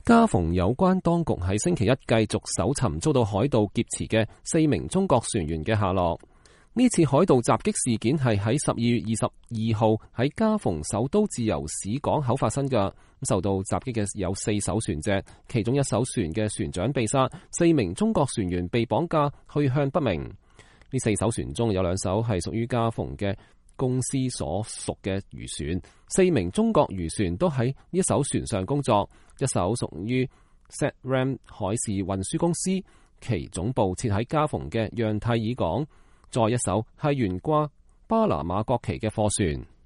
加蓬有關當局喺星期一繼續搜尋遭到海盜劫持嘅4名中國船員嘅下落。呢次海盜襲擊事件係喺12月22號喺加蓬首都自由市港口發生嘅。受到襲擊嘅有4艘船隻，其中1艘船嘅船長被殺，4名中國船員被綁架，去向不明。呢4艘船中有2艘係屬於加蓬嘅公司所屬嘅漁船，4名中國漁船都喺一艘船上工作，一艘屬於 Satram 海事運輸公司，其總部設喺加蓬嘅讓泰爾港，再一艘係懸掛巴拿馬國旗嘅貨船。